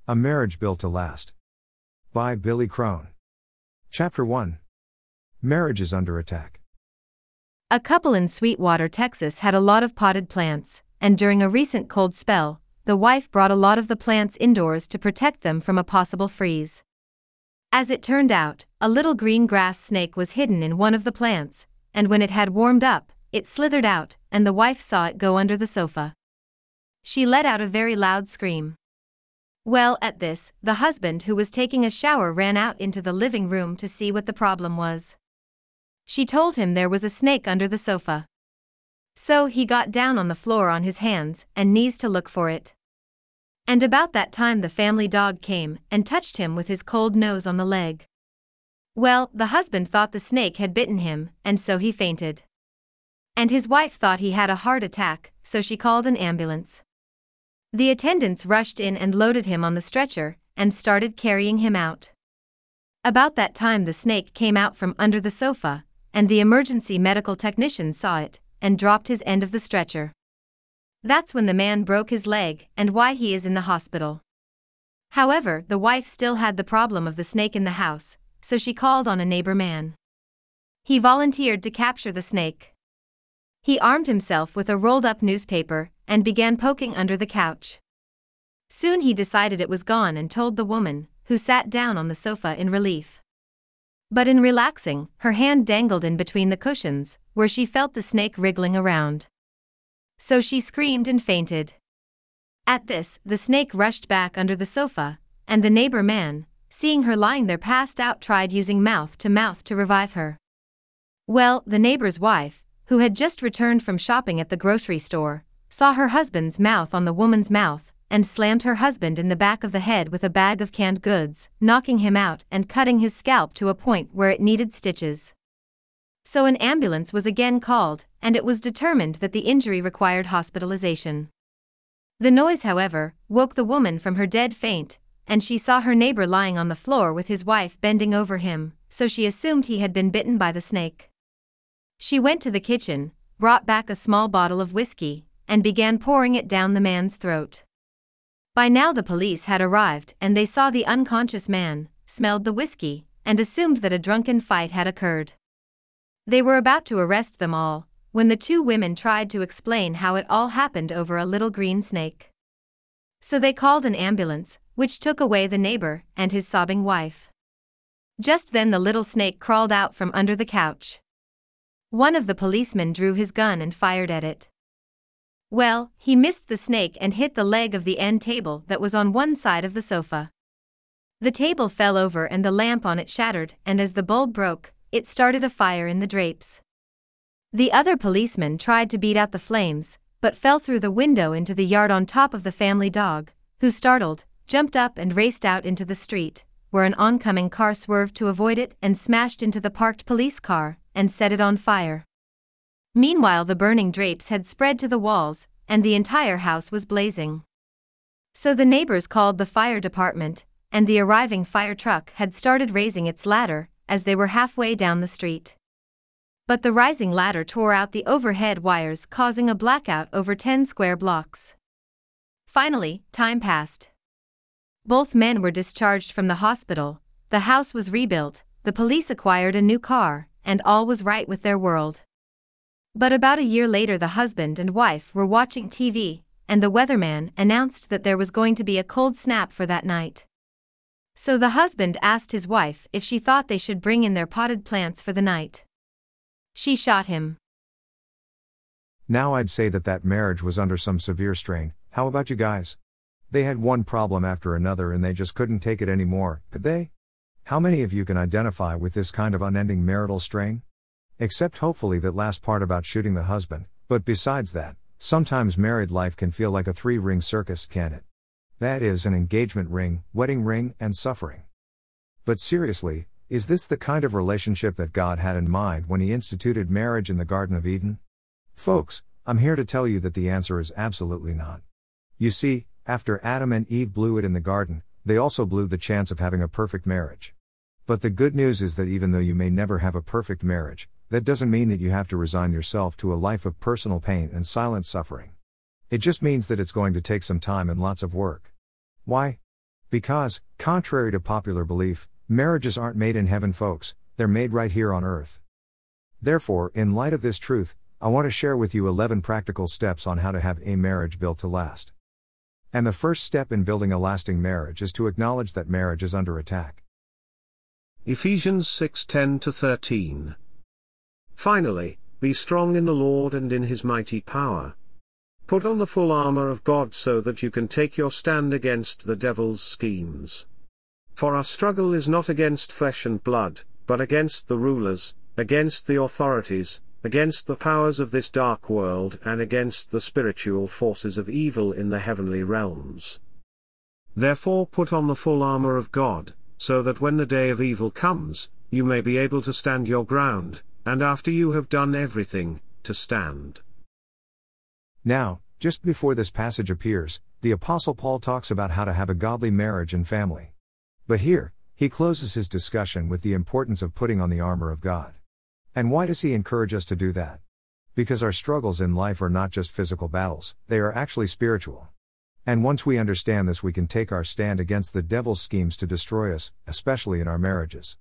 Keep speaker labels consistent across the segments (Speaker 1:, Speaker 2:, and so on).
Speaker 1: A Marriage Built to Last. By Billy Crone. Chapter 1. Marriage is Under Attack.
Speaker 2: A couple in Sweetwater, Texas had a lot of potted plants, and during a recent cold spell, the wife brought a lot of the plants indoors to protect them from a possible freeze. As it turned out, a little green grass snake was hidden in one of the plants, and when it had warmed up, it slithered out, and the wife saw it go under the sofa. She let out a very loud scream. Well, at this, the husband who was taking a shower ran out into the living room to see what the problem was. She told him there was a snake under the sofa. So he got down on the floor on his hands and knees to look for it. And about that time the family dog came and touched him with his cold nose on the leg. Well, the husband thought the snake had bitten him, and so he fainted. And his wife thought he had a heart attack, so she called an ambulance. The attendants rushed in and loaded him on the stretcher, and started carrying him out. About that time the snake came out from under the sofa, and the emergency medical technician saw it, and dropped his end of the stretcher. That's when the man broke his leg, and why he is in the hospital. However, the wife still had the problem of the snake in the house, so she called on a neighbor man. He volunteered to capture the snake. He armed himself with a rolled-up newspaper, and began poking under the couch. Soon he decided it was gone and told the woman, who sat down on the sofa in relief. But in relaxing, her hand dangled in between the cushions, where she felt the snake wriggling around. So she screamed and fainted. At this, the snake rushed back under the sofa, and the neighbor man, seeing her lying there passed out, tried using mouth to revive her. Well, the neighbor's wife, who had just returned from shopping at the grocery store, saw her husband's mouth on the woman's mouth, and slammed her husband in the back of the head with a bag of canned goods, knocking him out and cutting his scalp to a point where it needed stitches. So an ambulance was again called, and it was determined that the injury required hospitalization. The noise, however, woke the woman from her dead faint, and she saw her neighbor lying on the floor with his wife bending over him, so she assumed he had been bitten by the snake. She went to the kitchen, brought back a small bottle of whiskey, and began pouring it down the man's throat. By now the police had arrived and they saw the unconscious man, smelled the whiskey, and assumed that a drunken fight had occurred. They were about to arrest them all, when the two women tried to explain how it all happened over a little green snake. So they called an ambulance, which took away the neighbor and his sobbing wife. Just then the little snake crawled out from under the couch. One of the policemen drew his gun and fired at it. Well, he missed the snake and hit the leg of the end table that was on one side of the sofa. The table fell over and the lamp on it shattered, and as the bulb broke, it started a fire in the drapes. The other policeman tried to beat out the flames, but fell through the window into the yard on top of the family dog, who, startled, jumped up and raced out into the street, where an oncoming car swerved to avoid it and smashed into the parked police car, and set it on fire. Meanwhile the burning drapes had spread to the walls, and the entire house was blazing. So the neighbors called the fire department, and the arriving fire truck had started raising its ladder, as they were halfway down the street. But the rising ladder tore out the overhead wires, causing a blackout over 10 square blocks. Finally, time passed. Both men were discharged from the hospital, the house was rebuilt, the police acquired a new car, and all was right with their world. But about a year later the husband and wife were watching TV, and the weatherman announced that there was going to be a cold snap for that night. So the husband asked his wife if she thought they should bring in their potted plants for the night. She shot him.
Speaker 1: Now I'd say that marriage was under some severe strain. How about you guys? They had one problem after another and they just couldn't take it anymore, could they? How many of you can identify with this kind of unending marital strain? Except hopefully that last part about shooting the husband, but besides that, sometimes married life can feel like a 3-ring circus, can't it? That is, an engagement ring, wedding ring, and suffering. But seriously, is this the kind of relationship that God had in mind when He instituted marriage in the Garden of Eden? Folks, I'm here to tell you that the answer is absolutely not. You see, after Adam and Eve blew it in the garden, they also blew the chance of having a perfect marriage. But the good news is that even though you may never have a perfect marriage, that doesn't mean that you have to resign yourself to a life of personal pain and silent suffering. It just means that it's going to take some time and lots of work. Why? Because, contrary to popular belief, marriages aren't made in heaven, folks, they're made right here on earth. Therefore, in light of this truth, I want to share with you 11 practical steps on how to have a marriage built to last. And the first step in building a lasting marriage is to acknowledge that marriage is under attack.
Speaker 3: Ephesians 6:10-13. Finally, be strong in the Lord and in his mighty power. Put on the full armor of God so that you can take your stand against the devil's schemes. For our struggle is not against flesh and blood, but against the rulers, against the authorities, against the powers of this dark world, and against the spiritual forces of evil in the heavenly realms. Therefore put on the full armor of God, so that when the day of evil comes, you may be able to stand your ground, and after you have done everything, to stand.
Speaker 1: Now, just before this passage appears, the Apostle Paul talks about how to have a godly marriage and family. But here, he closes his discussion with the importance of putting on the armor of God. And why does he encourage us to do that? Because our struggles in life are not just physical battles, they are actually spiritual. And once we understand this, we can take our stand against the devil's schemes to destroy us, especially in our marriages.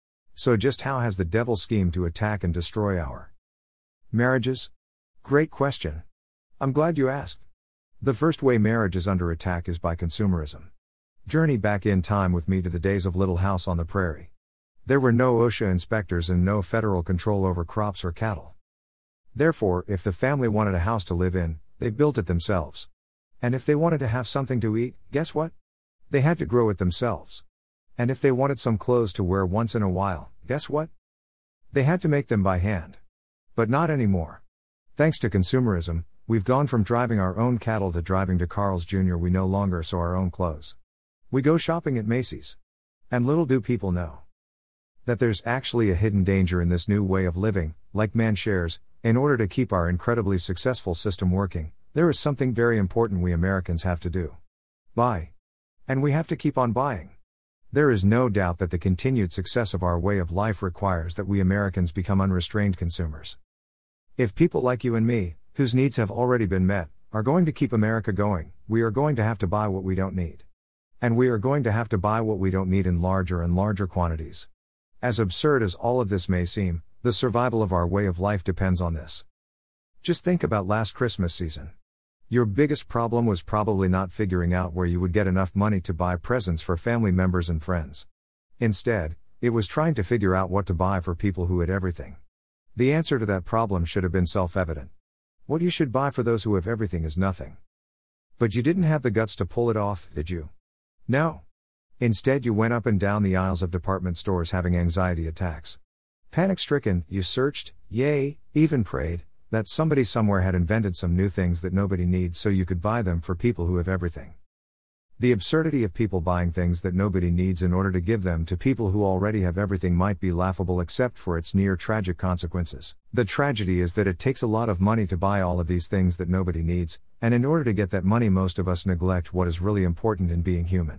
Speaker 1: So just how has the devil schemed to attack and destroy our marriages? Great question. I'm glad you asked. The first way marriage is under attack is by consumerism. Journey back in time with me to the days of Little House on the Prairie. There were no OSHA inspectors and no federal control over crops or cattle. Therefore, if the family wanted a house to live in, they built it themselves. And if they wanted to have something to eat, guess what? They had to grow it themselves. And if they wanted some clothes to wear once in a while, guess what? They had to make them by hand. But not anymore. Thanks to consumerism, we've gone from driving our own cattle to driving to Carl's Jr. We no longer sew our own clothes. We go shopping at Macy's. And little do people know that there's actually a hidden danger in this new way of living. Like man shares, in order to keep our incredibly successful system working, there is something very important we Americans have to do. Buy. And we have to keep on buying. There is no doubt that the continued success of our way of life requires that we Americans become unrestrained consumers. If people like you and me, whose needs have already been met, are going to keep America going, we are going to have to buy what we don't need. And we are going to have to buy what we don't need in larger and larger quantities. As absurd as all of this may seem, the survival of our way of life depends on this. Just think about last Christmas season. Your biggest problem was probably not figuring out where you would get enough money to buy presents for family members and friends. Instead, it was trying to figure out what to buy for people who had everything. The answer to that problem should have been self-evident. What you should buy for those who have everything is nothing. But you didn't have the guts to pull it off, did you? No. Instead, you went up and down the aisles of department stores having anxiety attacks. Panic-stricken, you searched, even prayed, that somebody somewhere had invented some new things that nobody needs so you could buy them for people who have everything. The absurdity of people buying things that nobody needs in order to give them to people who already have everything might be laughable except for its near tragic consequences. The tragedy is that it takes a lot of money to buy all of these things that nobody needs, and in order to get that money most of us neglect what is really important in being human.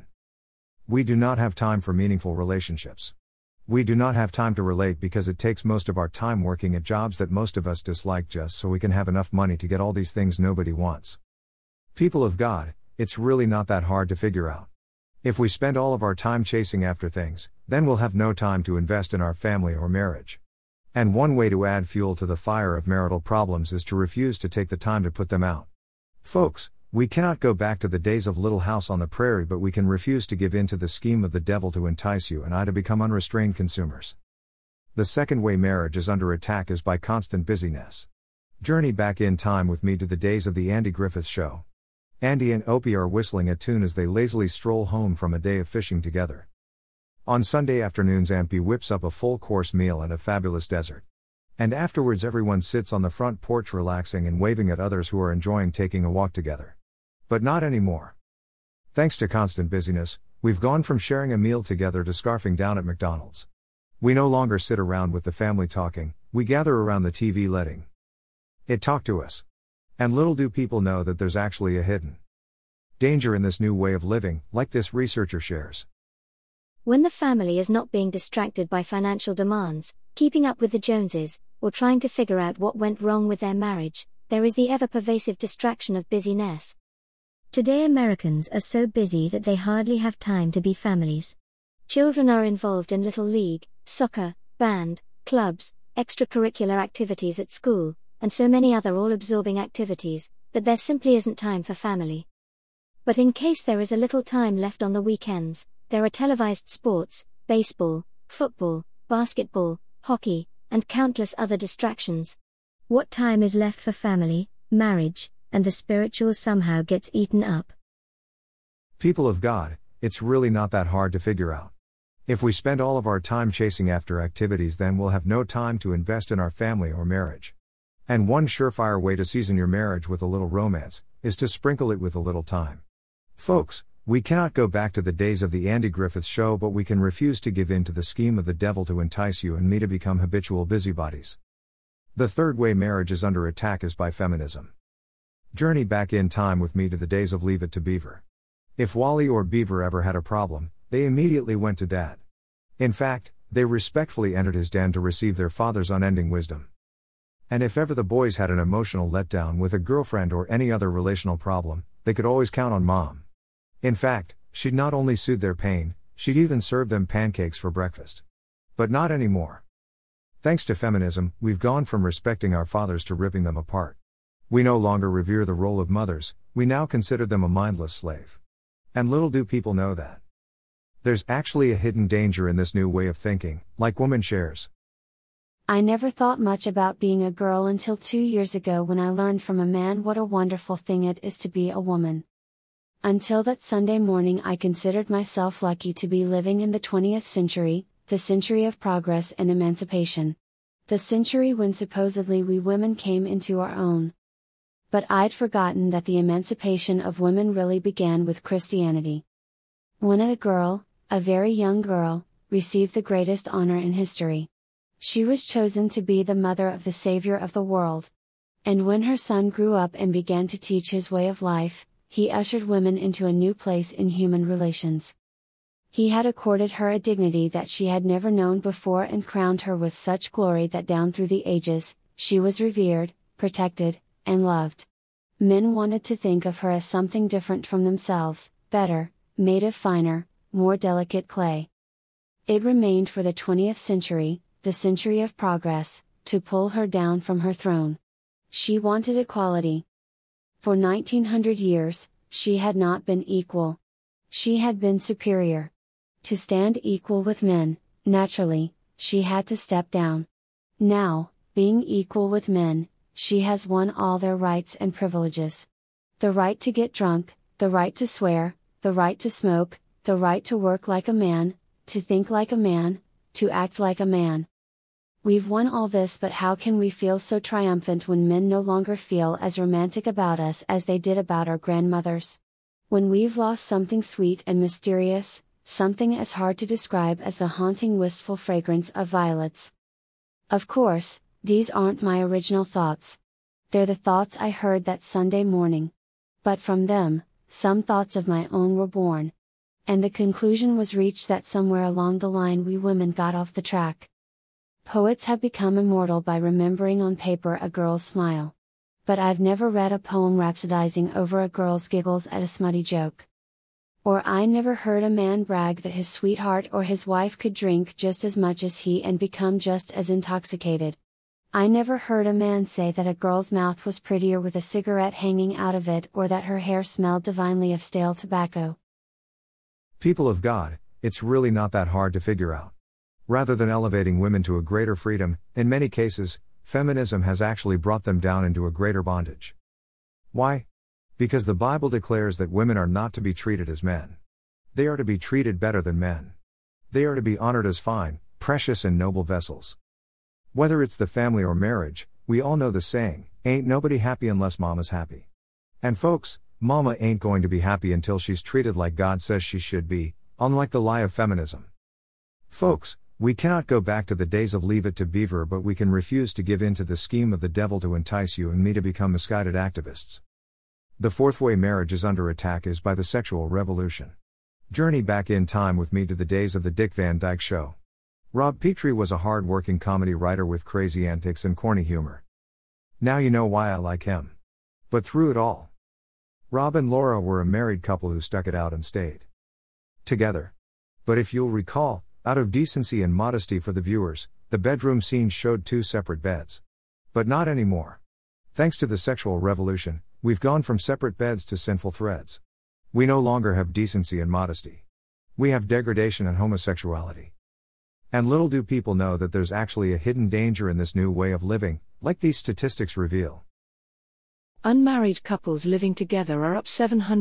Speaker 1: We do not have time for meaningful relationships. We do not have time to relate because it takes most of our time working at jobs that most of us dislike just so we can have enough money to get all these things nobody wants. People of God, it's really not that hard to figure out. If we spend all of our time chasing after things, then we'll have no time to invest in our family or marriage. And one way to add fuel to the fire of marital problems is to refuse to take the time to put them out. Folks, we cannot go back to the days of Little House on the Prairie, but we can refuse to give in to the scheme of the devil to entice you and I to become unrestrained consumers. The second way marriage is under attack is by constant busyness. Journey back in time with me to the days of the Andy Griffith Show. Andy and Opie are whistling a tune as they lazily stroll home from a day of fishing together. On Sunday afternoons, Ampy whips up a full-course meal and a fabulous dessert. And afterwards everyone sits on the front porch relaxing and waving at others who are enjoying taking a walk together. But not anymore. Thanks to constant busyness, we've gone from sharing a meal together to scarfing down at McDonald's. We no longer sit around with the family talking, we gather around the TV letting it talk to us. And little do people know that there's actually a hidden danger in this new way of living, like this researcher shares.
Speaker 4: When the family is not being distracted by financial demands, keeping up with the Joneses, or trying to figure out what went wrong with their marriage, there is the ever-pervasive distraction of busyness. Today Americans are so busy that they hardly have time to be families. Children are involved in little league, soccer, band, clubs, extracurricular activities at school, and so many other all-absorbing activities, that there simply isn't time for family. But in case there is a little time left on the weekends, there are televised sports, baseball, football, basketball, hockey, and countless other distractions. What time is left for family, marriage, and the spiritual somehow gets eaten up?
Speaker 1: People of God, it's really not that hard to figure out. If we spend all of our time chasing after activities, then we'll have no time to invest in our family or marriage. And one surefire way to season your marriage with a little romance is to sprinkle it with a little time. Folks, we cannot go back to the days of the Andy Griffith Show, but we can refuse to give in to the scheme of the devil to entice you and me to become habitual busybodies. The third way marriage is under attack is by feminism. Journey back in time with me to the days of Leave It to Beaver. If Wally or Beaver ever had a problem, they immediately went to Dad. In fact, they respectfully entered his den to receive their father's unending wisdom. And if ever the boys had an emotional letdown with a girlfriend or any other relational problem, they could always count on Mom. In fact, she'd not only soothe their pain, she'd even serve them pancakes for breakfast. But not anymore. Thanks to feminism, we've gone from respecting our fathers to ripping them apart. We no longer revere the role of mothers, we now consider them a mindless slave. And little do people know that there's actually a hidden danger in this new way of thinking, like Woman shares.
Speaker 5: I never thought much about being a girl until 2 years ago when I learned from a man what a wonderful thing it is to be a woman. Until that Sunday morning I considered myself lucky to be living in the 20th century, the century of progress and emancipation. The century when supposedly we women came into our own. But I'd forgotten that the emancipation of women really began with Christianity. When a girl, a very young girl, received the greatest honor in history. She was chosen to be the mother of the Savior of the world. And when her son grew up and began to teach his way of life, he ushered women into a new place in human relations. He had accorded her a dignity that she had never known before and crowned her with such glory that down through the ages, she was revered, protected, and loved. Men wanted to think of her as something different from themselves, better, made of finer, more delicate clay. It remained for the 20th century, the century of progress, to pull her down from her throne. She wanted equality. For 1900 years, she had not been equal. She had been superior. To stand equal with men, naturally, she had to step down. Now, being equal with men, she has won all their rights and privileges. The right to get drunk, the right to swear, the right to smoke, the right to work like a man, to think like a man, to act like a man. We've won all this, but how can we feel so triumphant when men no longer feel as romantic about us as they did about our grandmothers? When we've lost something sweet and mysterious, something as hard to describe as the haunting wistful fragrance of violets. Of course, these aren't my original thoughts. They're the thoughts I heard that Sunday morning. But from them, some thoughts of my own were born. And the conclusion was reached that somewhere along the line we women got off the track. Poets have become immortal by remembering on paper a girl's smile. But I've never read a poem rhapsodizing over a girl's giggles at a smutty joke. Or I never heard a man brag that his sweetheart or his wife could drink just as much as he and become just as intoxicated. I never heard a man say that a girl's mouth was prettier with a cigarette hanging out of it or that her hair smelled divinely of stale tobacco.
Speaker 1: People of God, it's really not that hard to figure out. Rather than elevating women to a greater freedom, in many cases, feminism has actually brought them down into a greater bondage. Why? Because the Bible declares that women are not to be treated as men. They are to be treated better than men. They are to be honored as fine, precious and noble vessels. Whether it's the family or marriage, we all know the saying, ain't nobody happy unless mama's happy. And folks, mama ain't going to be happy until she's treated like God says she should be, unlike the lie of feminism. Folks, we cannot go back to the days of Leave It to Beaver, but we can refuse to give in to the scheme of the devil to entice you and me to become misguided activists. The fourth way marriage is under attack is by the sexual revolution. Journey back in time with me to the days of the Dick Van Dyke Show. Rob Petrie was a hard-working comedy writer with crazy antics and corny humor. Now you know why I like him. But through it all, Rob and Laura were a married couple who stuck it out and stayed together. But if you'll recall, out of decency and modesty for the viewers, the bedroom scene showed 2 separate beds. But not anymore. Thanks to the sexual revolution, we've gone from separate beds to sinful threads. We no longer have decency and modesty. We have degradation and homosexuality. And little do people know that there's actually a hidden danger in this new way of living, like these statistics reveal.
Speaker 6: Unmarried couples living together are up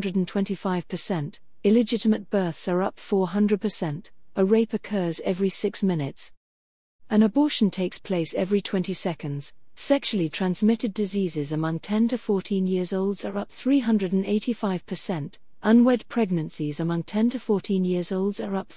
Speaker 6: 725%, illegitimate births are up 400%, a rape occurs every 6 minutes. An abortion takes place every 20 seconds, sexually transmitted diseases among 10 to 14 years olds are up 385%, unwed pregnancies among 10 to 14 years olds are up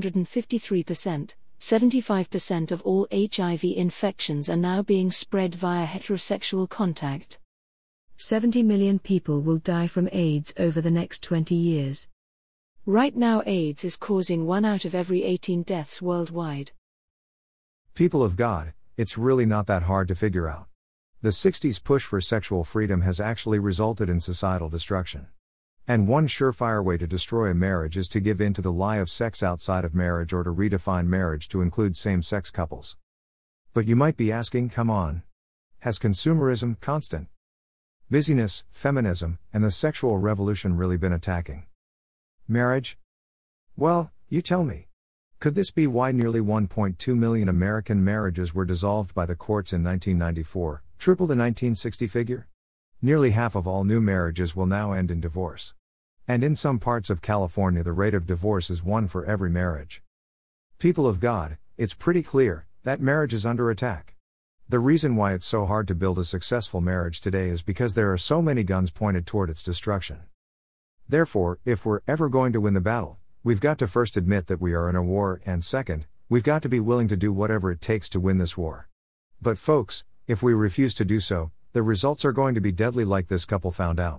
Speaker 6: 553%, 75% of all HIV infections are now being spread via heterosexual contact. 70 million people will die from AIDS over the next 20 years. Right now AIDS is causing 1 out of every 18 deaths worldwide.
Speaker 1: People of God, it's really not that hard to figure out. The 60s push for sexual freedom has actually resulted in societal destruction. And one surefire way to destroy a marriage is to give in to the lie of sex outside of marriage or to redefine marriage to include same-sex couples. But you might be asking, come on. Has consumerism, constant busyness, feminism, and the sexual revolution really been attacking marriage? Well, you tell me. Could this be why nearly 1.2 million American marriages were dissolved by the courts in 1994, triple the 1960 figure? Nearly half of all new marriages will now end in divorce. And in some parts of California the rate of divorce is 1 for every marriage. People of God, it's pretty clear that marriage is under attack. The reason why it's so hard to build a successful marriage today is because there are so many guns pointed toward its destruction. Therefore, if we're ever going to win the battle, we've got to first admit that we are in a war, and second, we've got to be willing to do whatever it takes to win this war. But folks, if we refuse to do so, the results are going to be deadly, like this couple found out.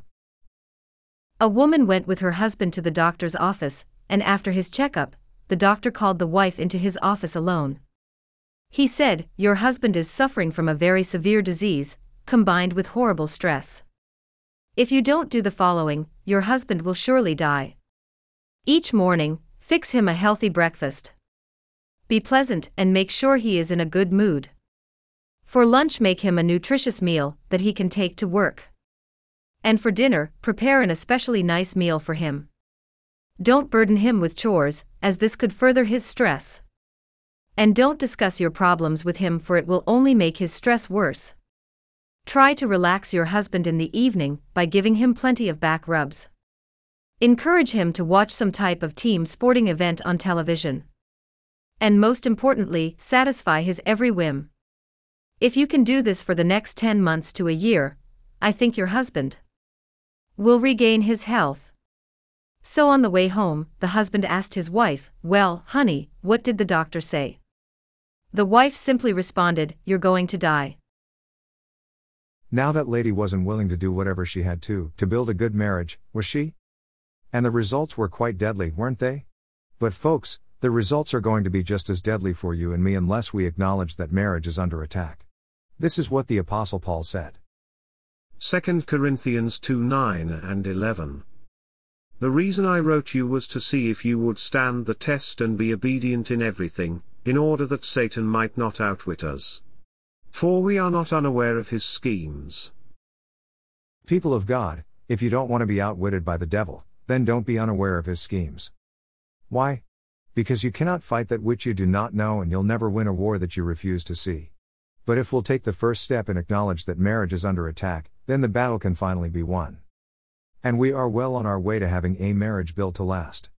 Speaker 2: A woman went with her husband to the doctor's office, and after his checkup, the doctor called the wife into his office alone. He said, "Your husband is suffering from a very severe disease, combined with horrible stress. If you don't do the following, your husband will surely die. Each morning, fix him a healthy breakfast. Be pleasant and make sure he is in a good mood. For lunch, make him a nutritious meal that he can take to work. And for dinner, prepare an especially nice meal for him. Don't burden him with chores, as this could further his stress. And don't discuss your problems with him, for it will only make his stress worse. Try to relax your husband in the evening by giving him plenty of back rubs. Encourage him to watch some type of team sporting event on television. And most importantly, satisfy his every whim. If you can do this for the next 10 months to a year, I think your husband will regain his health." So on the way home, the husband asked his wife, "Well, honey, what did the doctor say?" The wife simply responded, "You're going to die."
Speaker 1: Now that lady wasn't willing to do whatever she had to build a good marriage, was she? And the results were quite deadly, weren't they? But folks, the results are going to be just as deadly for you and me unless we acknowledge that marriage is under attack. This is what the Apostle Paul said.
Speaker 3: 2 Corinthians 2:9 and 11. The reason I wrote you was to see if you would stand the test and be obedient in everything, in order that Satan might not outwit us. For we are not unaware of his schemes.
Speaker 1: People of God, if you don't want to be outwitted by the devil, then don't be unaware of his schemes. Why? Because you cannot fight that which you do not know, and you'll never win a war that you refuse to see. But if we'll take the first step and acknowledge that marriage is under attack, then the battle can finally be won. And we are well on our way to having a marriage built to last.